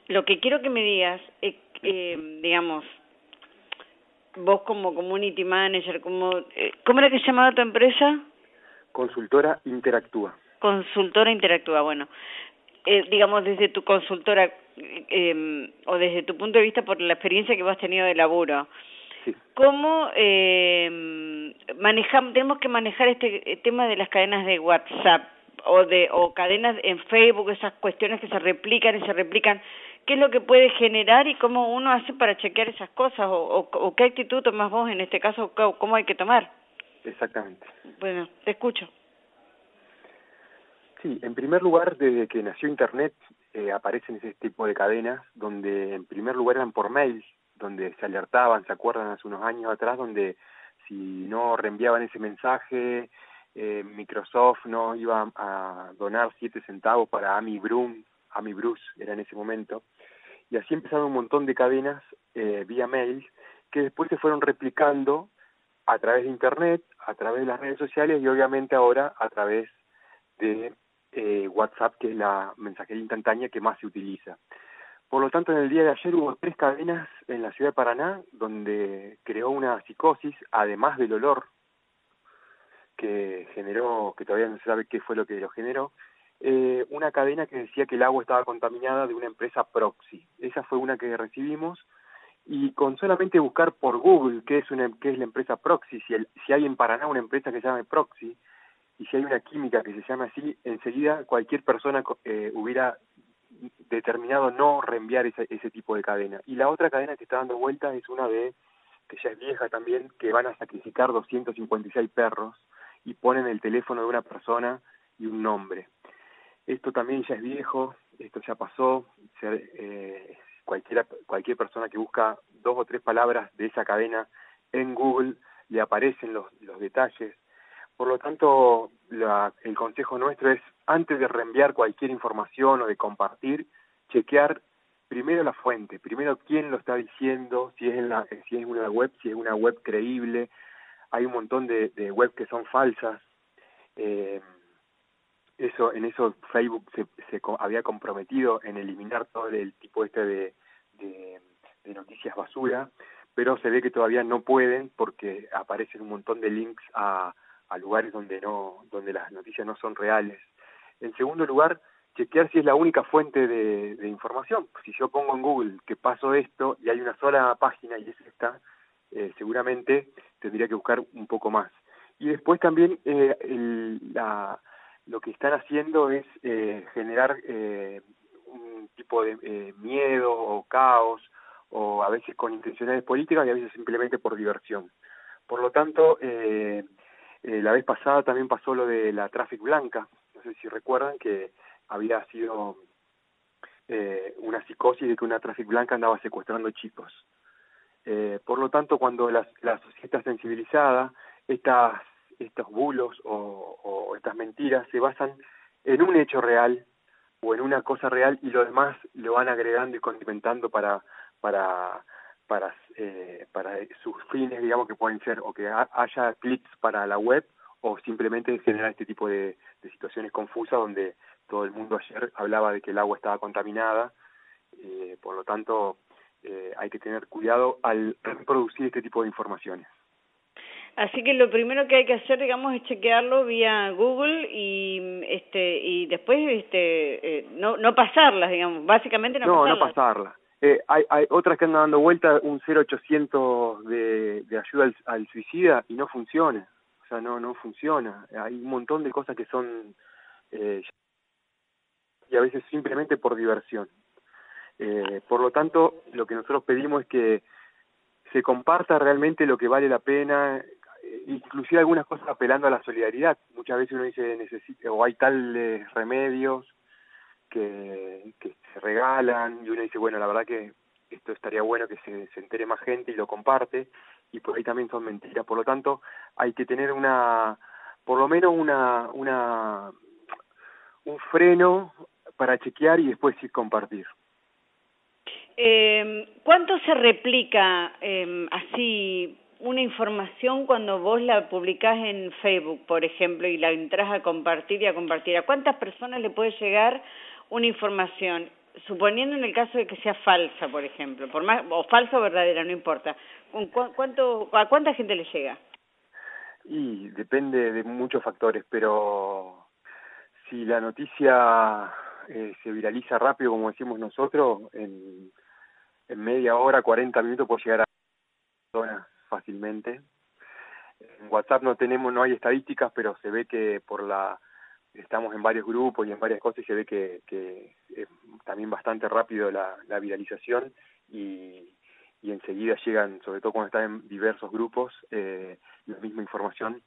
Lo que quiero que me digas es, digamos, vos como community manager, ¿cómo era que se llamaba tu empresa? Consultora Interactúa. Consultora Interactúa, bueno. Digamos, desde tu consultora o desde tu punto de vista por la experiencia que vos has tenido de laburo, Sí. ¿cómo tenemos que manejar este tema de las cadenas de WhatsApp o cadenas en Facebook, esas cuestiones que se replican y se replican? ¿Qué es lo que puede generar y cómo uno hace para chequear esas cosas? ¿O qué actitud tomás vos en este caso? ¿Cómo hay que tomar? Exactamente. Bueno, te escucho. Sí, en primer lugar, desde que nació Internet, aparecen ese tipo de cadenas, donde en primer lugar eran por mail, donde se alertaban, ¿se acuerdan? Hace unos años atrás, donde si no reenviaban ese mensaje, Microsoft no iba a donar 7 centavos para Amy Bruce era en ese momento, y así empezaron un montón de cadenas vía mail, que después se fueron replicando a través de Internet, a través de las redes sociales y obviamente ahora a través de WhatsApp, que es la mensajería instantánea que más se utiliza. Por lo tanto, en el día de ayer hubo 3 cadenas en la ciudad de Paraná donde creó una psicosis, además del olor que generó, que todavía no se sabe qué fue lo que lo generó, una cadena que decía que el agua estaba contaminada de una empresa proxy. Esa fue una que recibimos, y con solamente buscar por Google qué es la empresa proxy, si hay en Paraná una empresa que se llame proxy, y si hay una química que se llama así, enseguida cualquier persona hubiera determinado no reenviar ese tipo de cadena. Y la otra cadena que está dando vuelta es una que ya es vieja también, que van a sacrificar 256 perros y ponen el teléfono de una persona y un nombre. Esto también ya es viejo, esto ya pasó, cualquier persona que busca 2 o 3 palabras de esa cadena en Google le aparecen los detalles. Por lo tanto, el consejo nuestro es, antes de reenviar cualquier información o de compartir, chequear primero la fuente, primero quién lo está diciendo, si es una web creíble. Hay un montón de web que son falsas. En eso Facebook se había comprometido en eliminar todo el tipo de noticias basura, pero se ve que todavía no pueden porque aparecen un montón de links a lugares donde las noticias no son reales. En segundo lugar, chequear si es la única fuente de información. Si yo pongo en Google que paso esto y hay una sola página y es esta, seguramente tendría que buscar un poco más. Y después también lo que están haciendo es generar un tipo de miedo o caos, o a veces con intenciones políticas y a veces simplemente por diversión. Por lo tanto, la vez pasada también pasó lo de la Traffic Blanca, no sé si recuerdan que había sido una psicosis de que una Traffic Blanca andaba secuestrando chicos. Por lo tanto, cuando la sociedad está sensibilizada, estos bulos o estas mentiras se basan en un hecho real o en una cosa real y lo demás lo van agregando y condimentando para sus fines, digamos, que pueden ser o que haya clics para la web o simplemente generar este tipo de situaciones confusas donde todo el mundo ayer hablaba de que el agua estaba contaminada. Por lo tanto, hay que tener cuidado al reproducir este tipo de informaciones. Así que lo primero que hay que hacer, digamos, es chequearlo vía Google y después no pasarlas, digamos, básicamente no pasarlas. No pasarlas. Hay otras que andan dando vuelta un 0800 de ayuda al suicida y no funciona. O sea, no funciona. Hay un montón de cosas que son y a veces simplemente por diversión. Por lo tanto, lo que nosotros pedimos es que se comparta realmente lo que vale la pena, inclusive algunas cosas apelando a la solidaridad. Muchas veces uno dice o hay tales remedios que se regalan y uno dice, bueno, la verdad que esto estaría bueno que se entere más gente y lo comparte, y por ahí también son mentiras. Por lo tanto, hay que tener por lo menos un freno para chequear y después sí compartir. ¿Cuánto se replica así una información cuando vos la publicás en Facebook, por ejemplo, y la entras a compartir y a compartir? ¿A cuántas personas le puede llegar una información? suponiendo en el caso de que sea falsa, por ejemplo, por más o falsa o verdadera, no importa, ¿a cuánta gente le llega? Y depende de muchos factores, pero si la noticia se viraliza rápido, como decimos nosotros, en media hora, 40 minutos puede llegar a personas fácilmente. En WhatsApp no hay estadísticas, pero se ve que estamos en varios grupos y en varias cosas y se ve que es también bastante rápido la viralización y enseguida llegan, sobre todo cuando están en diversos grupos, la misma información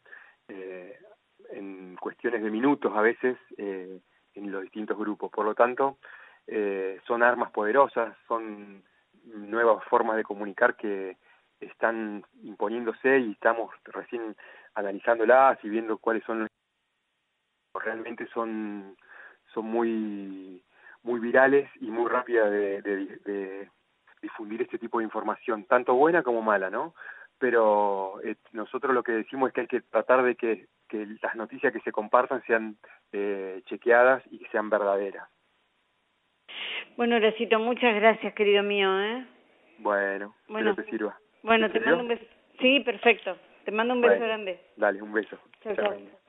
en cuestiones de minutos a veces en los distintos grupos. Por lo tanto, son armas poderosas, son nuevas formas de comunicar que están imponiéndose y estamos recién analizándolas y viendo cuáles son realmente son muy virales y muy rápidas de difundir este tipo de información, tanto buena como mala, ¿no? Pero nosotros lo que decimos es que hay que tratar de que las noticias que se compartan sean chequeadas y que sean verdaderas. Bueno, Horacito, muchas gracias, querido mío, Bueno, espero te sirva. Bueno, te mando un beso. Sí, perfecto. Te mando un beso grande. Dale, un beso. Chao, chao.